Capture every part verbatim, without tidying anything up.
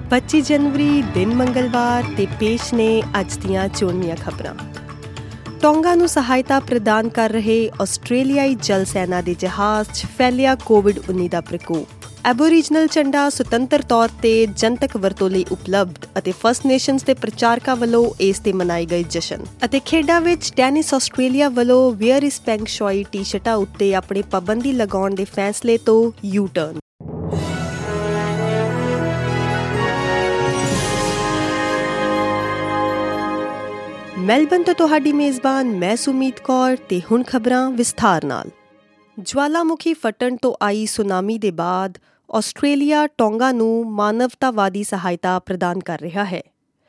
ਪੱਚੀ ਜਨਵਰੀ ਦਿਨ ਮੰਗਲਵਾਰ ਤੇ ਪੇਸ਼ ਨੇ ਅੱਜ ਦੀਆਂ ਚੋਣਵੀਆਂ ਖਬਰਾਂ। ਟੋਂਗਾ ਨੂੰ ਸਹਾਇਤਾ ਪ੍ਰਦਾਨ ਕਰ ਰਹੇ ਆਸਟ੍ਰੇਲੀਆਈ ਜਲ ਸੈਨਾ ਦੇ ਜਹਾਜ਼ 'ਚ ਫੈਲਿਆ ਕੋਵਿਡ ਉੱਨੀ ਦਾ ਪ੍ਰਕੋਪ। ਐਬੋਰੀਜਨਲ ਝੰਡਾ ਸੁਤੰਤਰ ਤੌਰ ਤੇ ਜਨਤਕ ਵਰਤੋਂ ਲਈ ਉਪਲਬਧ ਅਤੇ ਫਸਟ ਨੇਸ਼ਨਜ਼ ਦੇ ਪ੍ਰਚਾਰਕਾਂ ਵੱਲੋਂ ਇਸ ਤੇ ਮਨਾਏ ਗਏ ਜਸ਼ਨ। ਅਤੇ ਖੇਡਾਂ ਵਿੱਚ ਟੈਨਿਸ ਆਸਟ੍ਰੇਲੀਆ ਵੱਲੋਂ ਵੇਅਰ ਇਜ਼ ਪੈਂਗ ਸ਼ੋਈ ਟੀ-ਸ਼ਰਟਾਂ ਉੱਤੇ ਆਪਣੇ ਪਾਬੰਦੀ ਲਗਾਉਣ ਦੇ ਫੈਸਲੇ ਤੋਂ ਯੂ ਟਰਨ। ਮੈਲਬਨ ਤੋਂ ਤੁਹਾਡੀ ਮੇਜ਼ਬਾਨ ਮੈਂ ਸੁਮੀਤ ਕੌਰ ਤੇ ਹੁਣ ਖਬਰਾਂ ਵਿਸਥਾਰ ਨਾਲ। ਜਵਾਲਾਮੁਖੀ ਫਟਣ ਤੋਂ ਆਈ ਸੁਨਾਮੀ ਦੇ ਬਾਅਦ ਆਸਟ੍ਰੇਲੀਆ ਟੋਂਗਾ ਨੂੰ ਮਾਨਵਤਾਵਾਦੀ ਸਹਾਇਤਾ ਪ੍ਰਦਾਨ ਕਰ ਰਿਹਾ ਹੈ।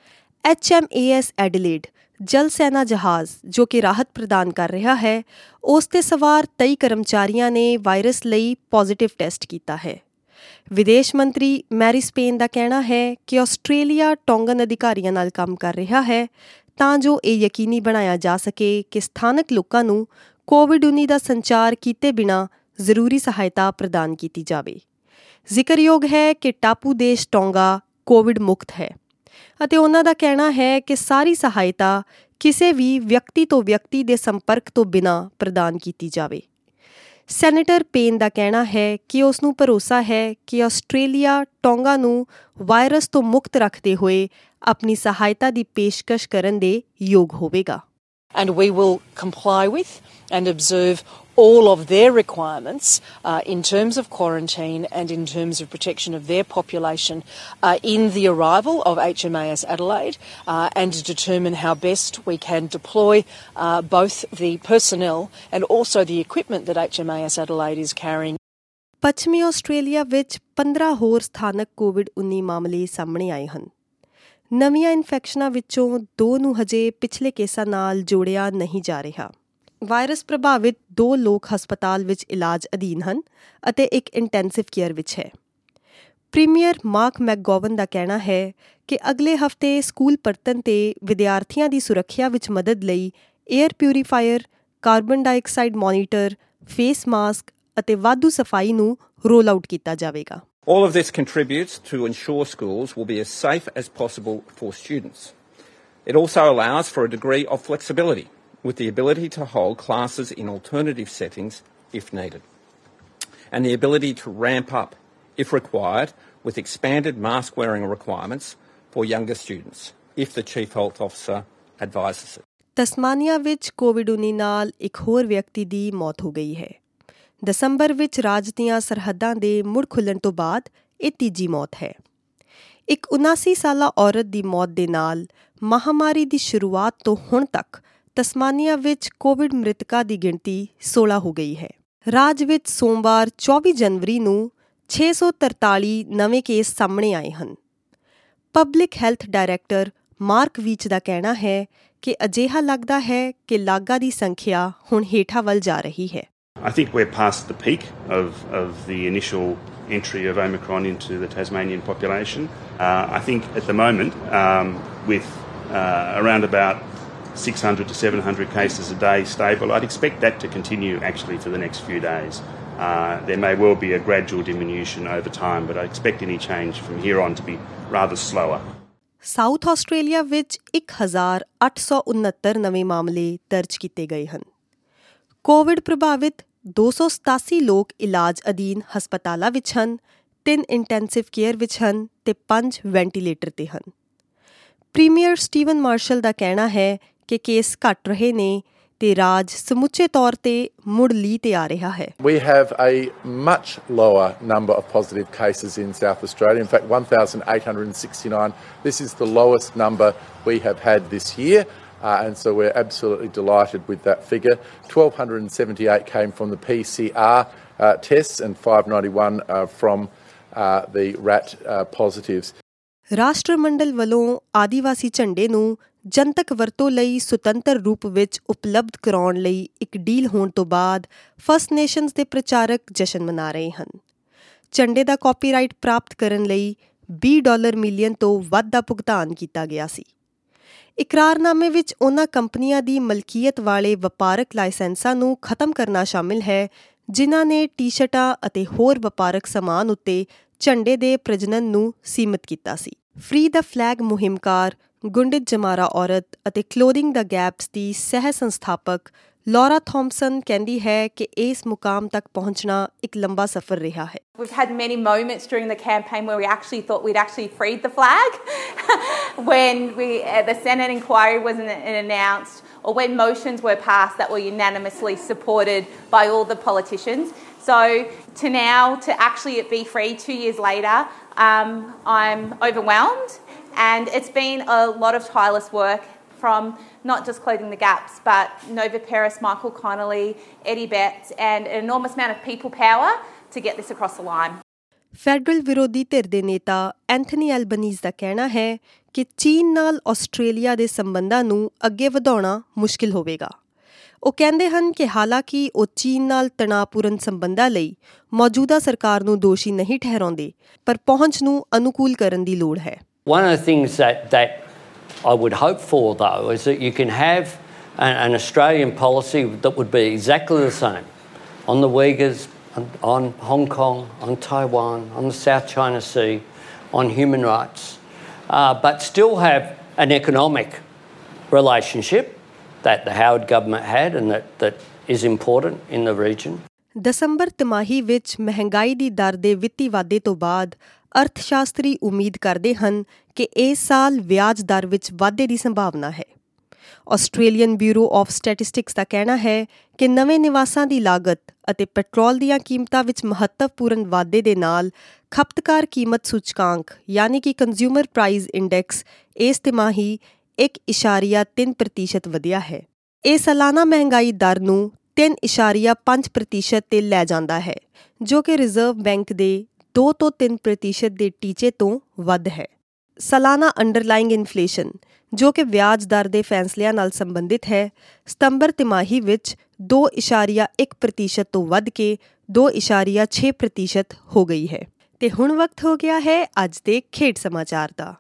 H M A S Adelaide ਜਲ ਸੈਨਾ ਜਹਾਜ਼ ਜੋ ਕਿ ਰਾਹਤ ਪ੍ਰਦਾਨ ਕਰ ਰਿਹਾ ਹੈ, ਉਸ 'ਤੇ ਸਵਾਰ ਤੇਈ ਕਰਮਚਾਰੀਆਂ ਨੇ ਵਾਇਰਸ ਲਈ ਪੋਜ਼ੀਟਿਵ ਟੈਸਟ ਕੀਤਾ ਹੈ। ਵਿਦੇਸ਼ ਮੰਤਰੀ ਮੈਰੀ ਸਪੇਨ ਦਾ ਕਹਿਣਾ ਹੈ ਕਿ ਆਸਟ੍ਰੇਲੀਆ ਟੋਂਗਨ ਅਧਿਕਾਰੀਆਂ ਨਾਲ ਕੰਮ ਕਰ ਰਿਹਾ ਹੈ ਤਾਂ ਜੋ ਇਹ ਯਕੀਨੀ ਬਣਾਇਆ ਜਾ ਸਕੇ ਕਿ ਸਥਾਨਕ ਲੋਕਾਂ ਨੂੰ ਕੋਵਿਡ ਉੱਨੀ ਦਾ ਸੰਚਾਰ ਕੀਤੇ ਬਿਨਾਂ ਜ਼ਰੂਰੀ ਸਹਾਇਤਾ ਪ੍ਰਦਾਨ ਕੀਤੀ ਜਾਵੇ। ਜ਼ਿਕਰਯੋਗ ਹੈ ਕਿ ਟਾਪੂ ਦੇਸ਼ ਟੋਂਗਾ ਕੋਵਿਡ ਮੁਕਤ ਹੈ ਅਤੇ ਉਹਨਾਂ ਦਾ ਕਹਿਣਾ ਹੈ ਕਿ ਸਾਰੀ ਸਹਾਇਤਾ ਕਿਸੇ ਵੀ ਵਿਅਕਤੀ ਤੋਂ ਵਿਅਕਤੀ ਦੇ ਸੰਪਰਕ ਤੋਂ ਬਿਨਾਂ ਪ੍ਰਦਾਨ ਕੀਤੀ ਜਾਵੇ। ਸੈਨੇਟਰ ਪੇਨ ਦਾ ਕਹਿਣਾ ਹੈ ਕਿ ਉਸ ਨੂੰ ਭਰੋਸਾ ਹੈ ਕਿ ਆਸਟ੍ਰੇਲੀਆ ਟੋਂਗਾ ਨੂੰ ਵਾਇਰਸ ਤੋਂ ਮੁਕਤ ਰੱਖਦੇ ਹੋਏ ਆਪਣੀ ਸਹਾਇਤਾ ਦੀ ਪੇਸ਼ਕਸ਼ ਕਰਨ ਦੇ ਯੋਗ ਹੋਵੇਗਾ। And we will comply with and observe all of their requirements uh, in terms of quarantine and in terms of protection of their population uh, in the arrival of H M A S Adelaide uh, and to determine how best we can deploy uh, both the personnel and also the equipment that H M A S Adelaide is carrying. ਪੱਛਮੀ Australia ਵਿੱਚ ਪੰਦਰਾਂ ਹੋਰ ਸਥਾਨਕ Covid ਉੱਨੀ ਮਾਮਲੇ ਸਾਹਮਣੇ ਆਏ ਹਨ। ਨਵੀਆਂ ਇਨਫੈਕਸ਼ਨਾਂ ਵਿੱਚੋਂ ਦੋ ਨੂੰ ਹਜੇ ਪਿਛਲੇ ਕੇਸਾਂ ਨਾਲ ਜੋੜਿਆ ਨਹੀਂ ਜਾ ਰਿਹਾ। ਵਾਇਰਸ ਪ੍ਰਭਾਵਿਤ ਦੋ ਲੋਕ ਹਸਪਤਾਲ ਵਿੱਚ ਇਲਾਜ ਅਧੀਨ ਹਨ ਅਤੇ ਇੱਕ ਇੰਟੈਂਸਿਵ ਕੇਅਰ ਵਿੱਚ ਹੈ। ਪ੍ਰੀਮੀਅਰ ਮਾਰਕ ਮੈਕਗੋਵਨ ਦਾ ਕਹਿਣਾ ਹੈ ਕਿ ਅਗਲੇ ਹਫ਼ਤੇ ਸਕੂਲ ਪਰਤਣ 'ਤੇ ਵਿਦਿਆਰਥੀਆਂ ਦੀ ਸੁਰੱਖਿਆ ਵਿੱਚ ਮਦਦ ਲਈ air purifier, carbon dioxide monitor, face mask ਅਤੇ ਵਾਧੂ ਸਫਾਈ ਨੂੰ ਰੋਲ ਆਊਟ ਕੀਤਾ ਜਾਵੇਗਾ। All of this contributes to ensure schools will be as safe as possible for students. It also allows for a degree of flexibility, with the ability to hold classes in alternative settings if needed, and the ability to ramp up, if required, with expanded mask wearing requirements for younger students, if the Chief Health Officer advises it. Tasmania ਵਿੱਚ covid ਉੱਨੀ ਨਾਲ ਇੱਕ ਹੋਰ ਵਿਅਕਤੀ ਦੀ ਮੌਤ ਹੋ ਗਈ ਹੈ। ਦਸੰਬਰ ਵਿੱਚ ਰਾਜ ਦੀਆਂ ਸਰਹੱਦਾਂ ਦੇ ਮੁੜ ਖੁੱਲ੍ਹਣ ਤੋਂ ਬਾਅਦ ਇਹ ਤੀਜੀ ਮੌਤ ਹੈ। ਇੱਕ ਉਨਾਸੀ ਸਾਲਾ ਔਰਤ ਦੀ ਮੌਤ ਦੇ ਨਾਲ ਮਹਾਂਮਾਰੀ ਦੀ ਸ਼ੁਰੂਆਤ ਤੋਂ ਹੁਣ ਤੱਕ ਤਸਮਾਨੀਆ ਵਿੱਚ ਕੋਵਿਡ ਮ੍ਰਿਤਕਾਂ ਦੀ ਗਿਣਤੀ ਸੋਲ੍ਹਾਂ ਹੋ ਗਈ ਹੈ। ਰਾਜ ਵਿੱਚ ਸੋਮਵਾਰ ਚੌਵੀ ਜਨਵਰੀ ਨੂੰ ਛੇ ਸੌ ਤਰਤਾਲੀ ਨਵੇਂ ਕੇਸ ਸਾਹਮਣੇ ਆਏ ਹਨ। Public health director Mark Veitch ਦਾ ਕਹਿਣਾ ਹੈ ਕਿ ਅਜਿਹਾ ਲੱਗਦਾ ਹੈ ਕਿ ਲਾਗਾਂ ਦੀ ਸੰਖਿਆ ਹੁਣ ਹੇਠਾਂ ਵੱਲ ਜਾ ਰਹੀ ਹੈ। I think we're past the peak of, of the initial entry of Omicron into the Tasmanian population. Uh, I think at the moment, um, with uh, around about six hundred to seven hundred cases a day stable, I'd expect that to continue actually for the next few days. Uh, there may well be a gradual diminution over time, but I expect any change from here on to be rather slower. South Australia ਵਿੱਚ ਇੱਕ ਹਜ਼ਾਰ ਅੱਠ ਸੌ ਉਨੱਤਰ ਨਵੇਂ ਮਾਮਲੇ ਦਰਜ ਕੀਤੇ ਗਏ ਹਨ। ਕੋਵਿਡ ਪ੍ਰਭਾਵਿਤ ਦੋ ਸੌ ਸਤਾਸੀ ਲੋਕ ਇਲਾਜ ਅਧੀਨ ਹਸਪਤਾਲਾਂ ਵਿੱਚ ਹਨ, ਤਿੰਨ ਇੰਟੈਂਸਿਵ ਕੇਅਰ ਵਿੱਚ ਹਨ ਤੇ ਪੰਜ ਵੈਂਟੀਲੇਟਰ 'ਤੇ ਹਨ। ਪ੍ਰੀਮੀਅਰ ਸਟੀਵਨ ਮਾਰਸ਼ਲ ਦਾ ਕਹਿਣਾ ਹੈ ਕਿ ਕੇਸ ਘਟ ਰਹੇ ਨੇ ਤੇ ਰਾਜ ਸਮੁੱਚੇ ਤੌਰ 'ਤੇ ਮੁੜ ਲੀਹ 'ਤੇ ਆ ਰਿਹਾ ਹੈ। We have a much lower number of positive cases in South Australia. In fact, one thousand eight hundred sixty-nine. This is the lowest number we have had this year. Uh, and so we're absolutely delighted with that figure. one thousand two hundred seventy-eight came from the P C R uh, tests and five hundred ninety-one uh, from uh, the R A T uh, positives. ਰਾਸ਼ਟਰਮੰਡਲ ਵੱਲੋਂ ਆਦੀਵਾਸੀ ਝੰਡੇ ਨੂੰ ਜਨਤਕ ਵਰਤੋਂ ਲਈ ਸੁਤੰਤਰ ਰੂਪ ਵਿੱਚ ਉਪਲਬਧ ਕਰਾਉਣ ਲਈ ਇੱਕ ਡੀਲ ਹੋਣ ਤੋਂ ਬਾਅਦ ਫਸਟ ਨੇਸ਼ਨਜ਼ ਦੇ ਪ੍ਰਚਾਰਕ ਜਸ਼ਨ ਮਨਾ ਰਹੇ ਹਨ। ਝੰਡੇ ਦਾ ਕਾਪੀਰਾਈਟ ਪ੍ਰਾਪਤ ਕਰਨ ਲਈ ਵੀਹ ਡਾਲਰ ਮਿਲੀਅਨ ਤੋਂ ਵੱਧ ਦਾ ਭੁਗਤਾਨ ਕੀਤਾ ਗਿਆ ਸੀ। ਇਕਰਾਰਨਾਮੇ ਵਿੱਚ ਉਹਨਾਂ ਕੰਪਨੀਆਂ ਦੀ ਮਲਕੀਅਤ ਵਾਲੇ ਵਪਾਰਕ ਲਾਇਸੈਂਸਾਂ ਨੂੰ ਖਤਮ ਕਰਨਾ ਸ਼ਾਮਿਲ ਹੈ ਜਿਨ੍ਹਾਂ ਨੇ ਟੀ-ਸ਼ਰਟਾਂ ਅਤੇ ਹੋਰ ਵਪਾਰਕ ਸਮਾਨ ਉੱਤੇ ਝੰਡੇ ਦੇ ਪ੍ਰਜਨਨ ਨੂੰ ਸੀਮਿਤ ਕੀਤਾ ਸੀ। ਫਰੀ ਦਾ ਫਲੈਗ ਮੁਹਿੰਮਕਾਰ, ਗੁੰਡਿਤ ਜਮਾਰਾ ਔਰਤ ਅਤੇ ਕਲੋਥਿੰਗ ਦਾ ਗੈਪਸ ਦੀ ਸਹਿ ਸੰਸਥਾਪਕ ਲੌਰਾ ਥੌਮਸਨ ਕਹਿੰਦੀ ਹੈ ਕਿ ਇਸ ਮੁਕਾਮ ਤੱਕ ਪਹੁੰਚਣਾ ਇੱਕ ਲੰਬਾ ਸਫ਼ਰ ਰਿਹਾ ਹੈ। We've had many moments during the campaign where we actually thought we'd actually freed the flag when we, uh, the Senate inquiry wasn't announced, or when motions were passed that were unanimously supported by all the politicians. So to now, to actually it be free two years later, um, I'm overwhelmed, and it's been a lot of tireless work from not just Clothing the Gaps, but Nova Peris, Michael Connolly, Eddie Betts, and an enormous amount of people power to get this across the line. Federal ਵਿਰੋਧੀ ਧਿਰ ਦੇ ਨੇਤਾ Anthony Albanese ਦਾ ਕਹਿਣਾ ਹੈ ਕਿ ਚੀਨ ਨਾਲ Australia ਦੇ ਸੰਬੰਧਾਂ ਨੂੰ ਅੱਗੇ ਵਧਾਉਣਾ ਮੁਸ਼ਕਿਲ ਹੋਵੇਗਾ। ਉਹ ਕਹਿੰਦੇ ਹਨ ਕਿ ਹਾਲਾਂਕਿ ਉਹ ਚੀਨ ਨਾਲ ਤਣਾਅਪੂਰਨ ਸੰਬੰਧਾਂ ਲਈ ਮੌਜੂਦਾ ਸਰਕਾਰ ਨੂੰ ਦੋਸ਼ੀ ਨਹੀਂ ਠਹਿਰਾਉਂਦੇ, ਪਰ ਪਹੁੰਚ ਨੂੰ ਅਨੁਕੂਲ ਕਰਨ ਦੀ ਲੋੜ ਹੈ। One of the things that that I would hope for, though, is that you can have an, an Australian policy that would be exactly the same on the Uyghurs, on, on Hong Kong, on Taiwan, on the South China Sea, on human rights, uh, but still have an economic relationship that the Howard government had and that, that is important in the region. ਦਸੰਬਰ ਤਿਮਾਹੀ ਵਿੱਚ ਮਹਿੰਗਾਈ ਦੀ ਦਰ ਦੇ ਵਿੱਤੀ ਵਾਧੇ ਤੋਂ ਬਾਅਦ ਅਰਥ ਸ਼ਾਸਤਰੀ ਉਮੀਦ ਕਰਦੇ ਹਨ ਕਿ ਇਸ ਸਾਲ ਵਿਆਜ ਦਰ ਵਿੱਚ ਵਾਧੇ ਦੀ ਸੰਭਾਵਨਾ ਹੈ। ਆਸਟ੍ਰੇਲੀਅਨ ਬਿਊਰੋ ਆਫ ਸਟੈਟਿਸਟਿਕਸ ਦਾ ਕਹਿਣਾ ਹੈ ਕਿ ਨਵੇਂ ਨਿਵਾਸਾਂ ਦੀ ਲਾਗਤ ਅਤੇ ਪੈਟਰੋਲ ਦੀਆਂ ਕੀਮਤਾਂ ਵਿੱਚ ਮਹੱਤਵਪੂਰਨ ਵਾਧੇ ਦੇ ਨਾਲ ਖਪਤਕਾਰ ਕੀਮਤ ਸੂਚਕਾਂਕ ਯਾਨੀ ਕਿ ਕੰਜ਼ਿਊਮਰ ਪ੍ਰਾਈਸ ਇੰਡੈਕਸ ਇਸ ਤਿਮਾਹੀ ਇੱਕ ਇਸ਼ਾਰੀਆ ਤਿੰਨ ਪ੍ਰਤੀਸ਼ਤ ਵਧਿਆ ਹੈ। ਇਹ ਸਾਲਾਨਾ ਮਹਿੰਗਾਈ ਦਰ ਨੂੰ ਤਿੰਨ ਇਸ਼ਾਰੀਆ ਪੰਜ ਪ੍ਰਤੀਸ਼ਤ 'ਤੇ ਲੈ ਜਾਂਦਾ ਹੈ, ਜੋ ਕਿ ਰਿਜ਼ਰਵ ਬੈਂਕ ਦੇ ਦੋ ਤੋਂ ਤਿੰਨ ਪ੍ਰਤੀਸ਼ਤ ਦੇ ਟੀਚੇ ਤੋਂ ਵੱਧ ਹੈ। ਸਾਲਾਨਾ ਅੰਡਰਲਾਈਂਗ ਇਨਫਲੇਸ਼ਨ, ਜੋ ਕਿ ਵਿਆਜ ਦਰ ਦੇ ਫੈਸਲਿਆਂ ਨਾਲ ਸੰਬੰਧਿਤ ਹੈ, ਸਤੰਬਰ ਤਿਮਾਹੀ ਵਿੱਚ ਦੋ ਇਸ਼ਾਰੀਆ ਇੱਕ ਪ੍ਰਤੀਸ਼ਤ ਤੋਂ ਵੱਧ ਕੇ ਦੋ ਇਸ਼ਾਰੀਆ ਛੇ ਪ੍ਰਤੀਸ਼ਤ ਹੋ ਗਈ ਹੈ। ਤੇ ਹੁਣ ਵਕਤ ਹੋ ਗਿਆ ਹੈ ਅੱਜ ਦੇ ਖੇਡ ਸਮਾਚਾਰ ਦਾ।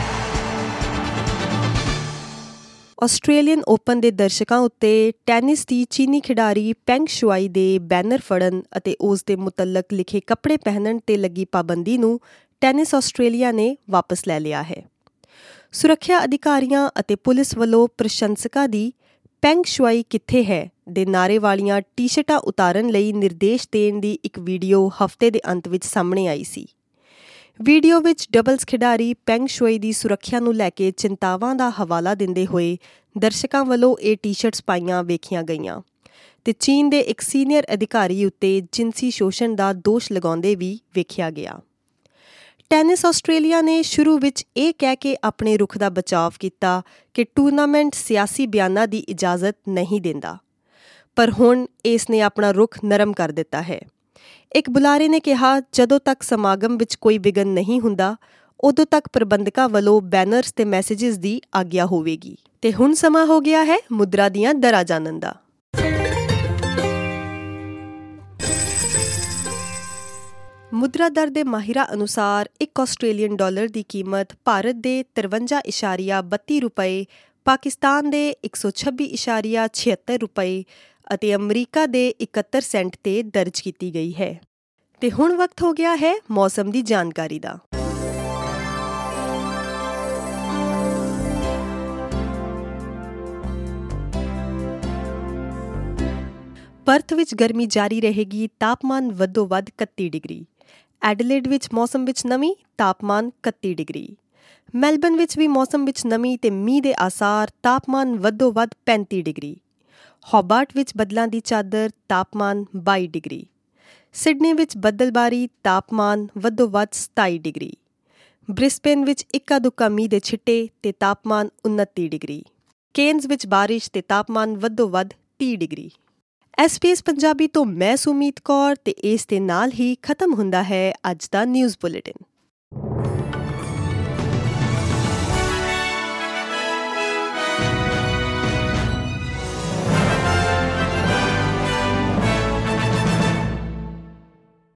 ਆਸਟ੍ਰੇਲੀਅਨ ਓਪਨ ਦੇ ਦਰਸ਼ਕਾਂ ਉੱਤੇ ਟੈਨਿਸ ਦੀ ਚੀਨੀ ਖਿਡਾਰੀ ਪੈਂਗ ਸ਼ੂਆਈ ਦੇ ਬੈਨਰ ਫੜਨ ਅਤੇ ਉਸ ਦੇ ਮੁਤਲਕ ਲਿਖੇ ਕੱਪੜੇ ਪਹਿਨਣ 'ਤੇ ਲੱਗੀ ਪਾਬੰਦੀ ਨੂੰ ਟੈਨਿਸ ਆਸਟ੍ਰੇਲੀਆ ਨੇ ਵਾਪਸ ਲੈ ਲਿਆ ਹੈ। ਸੁਰੱਖਿਆ ਅਧਿਕਾਰੀਆਂ ਅਤੇ ਪੁਲਿਸ ਵੱਲੋਂ ਪ੍ਰਸ਼ੰਸਕਾਂ ਦੀ ਪੈਂਗ ਸ਼ੂਆਈ ਕਿੱਥੇ ਹੈ ਦੇ ਨਾਅਰੇ ਵਾਲੀਆਂ ਟੀ-ਸ਼ਰਟਾਂ ਉਤਾਰਨ ਲਈ ਨਿਰਦੇਸ਼ ਦੇਣ ਦੀ ਇੱਕ ਵੀਡੀਓ ਹਫ਼ਤੇ ਦੇ ਅੰਤ ਵਿੱਚ ਸਾਹਮਣੇ ਆਈ ਸੀ। ਵੀਡੀਓ ਵਿੱਚ ਡਬਲਜ਼ ਖਿਡਾਰੀ ਪੈਂਗ ਸ਼ੂਆਈ ਦੀ ਸੁਰੱਖਿਆ ਨੂੰ ਲੈ ਕੇ ਚਿੰਤਾਵਾਂ ਦਾ ਹਵਾਲਾ ਦਿੰਦੇ ਹੋਏ ਦਰਸ਼ਕਾਂ ਵੱਲੋਂ ਇਹ ਟੀ-ਸ਼ਰਟਸ ਪਾਈਆਂ ਵੇਖੀਆਂ ਗਈਆਂ ਤੇ ਚੀਨ ਦੇ ਇੱਕ ਸੀਨੀਅਰ ਅਧਿਕਾਰੀ ਉੱਤੇ ਜਿਨਸੀ ਸ਼ੋਸ਼ਣ ਦਾ ਦੋਸ਼ ਲਗਾਉਂਦੇ ਵੀ ਵੇਖਿਆ ਗਿਆ। ਟੈਨਿਸ ਆਸਟ੍ਰੇਲੀਆ ਨੇ ਸ਼ੁਰੂ ਵਿੱਚ ਇਹ ਕਹਿ ਕੇ ਆਪਣੇ ਰੁਖ ਦਾ ਬਚਾਵ ਕੀਤਾ ਕਿ ਟੂਰਨਾਮੈਂਟ ਸਿਆਸੀ ਬਿਆਨਾਂ ਦੀ ਇਜਾਜ਼ਤ ਨਹੀਂ ਦਿੰਦਾ, ਪਰ ਹੁਣ ਇਸ ਨੇ ਆਪਣਾ ਰੁਖ ਨਰਮ ਕਰ ਦਿੱਤਾ ਹੈ। ਇੱਕ ਬੁਲਾਰੇ ਨੇ ਕਿਹਾ, ਜਦੋਂ ਤੱਕ ਸਮਾਗਮ ਵਿੱਚ ਕੋਈ ਵਿਘਨ ਨਹੀਂ ਹੁੰਦਾ, ਉਦੋਂ ਤੱਕ ਪ੍ਰਬੰਧਕਾਂ ਵੱਲੋਂ ਬੈਨਰਸ ਤੇ ਮੈਸੇਜਿਸ ਦੀ ਆਗਿਆ ਹੋਵੇਗੀ। ਤੇ ਹੁਣ ਸਮਾਂ ਹੋ ਗਿਆ ਹੈ ਮੁਦਰਾ ਦੀਆਂ ਦਰਾਂ ਜਾਣਨ ਦਾ। ਮੁਦਰਾ ਦਰ ਦੇ ਮਾਹਿਰਾਂ ਅਨੁਸਾਰ ਇੱਕ ਆਸਟ੍ਰੇਲੀਅਨ ਡਾਲਰ ਦੀ ਕੀਮਤ ਭਾਰਤ ਦੇ ਤਰਵੰਜਾ ਇਸ਼ਾਰੀਆ ਬੱਤੀ ਰੁਪਏ, ਪਾਕਿਸਤਾਨ ਦੇ ਇੱਕ ਸੌ ਛੱਬੀ ਇਸ਼ਾਰੀਆ ਛਿਹੱਤਰ ਰੁਪਏ ਅਤੇ ਅਮਰੀਕਾ ਦੇ ਇਕਹੱਤਰ ਸੈਂਟ 'ਤੇ ਦਰਜ ਕੀਤੀ ਗਈ ਹੈ। ਤੇ ਹੁਣ ਵਕਤ ਹੋ ਗਿਆ ਹੈ ਮੌਸਮ ਦੀ ਜਾਣਕਾਰੀ ਦਾ। ਪਰਥ ਵਿੱਚ ਗਰਮੀ ਜਾਰੀ ਰਹੇਗੀ, ਤਾਪਮਾਨ ਵੱਧੋ ਵੱਧ ਇਕੱਤੀ ਡਿਗਰੀ। ਐਡਲੇਡ ਵਿੱਚ ਮੌਸਮ ਵਿੱਚ ਨਮੀ, ਤਾਪਮਾਨ ਇਕੱਤੀ ਡਿਗਰੀ। ਮੈਲਬਨ ਵਿੱਚ ਵੀ ਮੌਸਮ ਵਿੱਚ ਨਮੀ ਤੇ ਮੀਂਹ ਦੇ ਆਸਾਰ, ਤਾਪਮਾਨ ਵੱਧੋ ਵੱਧ ਪੈਂਤੀ ਡਿਗਰੀ। ਹੋਬਾਰਟ ਵਿੱਚ ਬੱਦਲਾਂ ਦੀ ਚਾਦਰ, ਤਾਪਮਾਨ ਬਾਈ ਡਿਗਰੀ। ਸਿਡਨੀ ਵਿੱਚ ਬੱਦਲਬਾਰੀ, ਤਾਪਮਾਨ ਵੱਧੋ ਵੱਧ ਸਤਾਈ ਡਿਗਰੀ। ਬ੍ਰਿਸਬੇਨ ਵਿੱਚ ਇੱਕਾ ਦੁੱਕਾ ਮੀਂਹ ਦੇ ਛਿੱਟੇ ਤੇ ਤਾਪਮਾਨ ਉਨੱਤੀ ਡਿਗਰੀ। ਕੇਨਜ਼ ਵਿੱਚ ਬਾਰਿਸ਼ ਤੇ ਤਾਪਮਾਨ ਵੱਧੋ ਵੱਧ ਤੀਹ degree. S B S Punjabi ਤੋਂ ਮੈਂ ਸੁਮੀਤ ਕੌਰ ਤੇ ਇਸ ਦੇ ਨਾਲ ਹੀ ਖਤਮ ਹੁੰਦਾ ਹੈ ਅੱਜ ਦਾ ਨਿਊਜ਼ ਬੁਲੇਟਿਨ।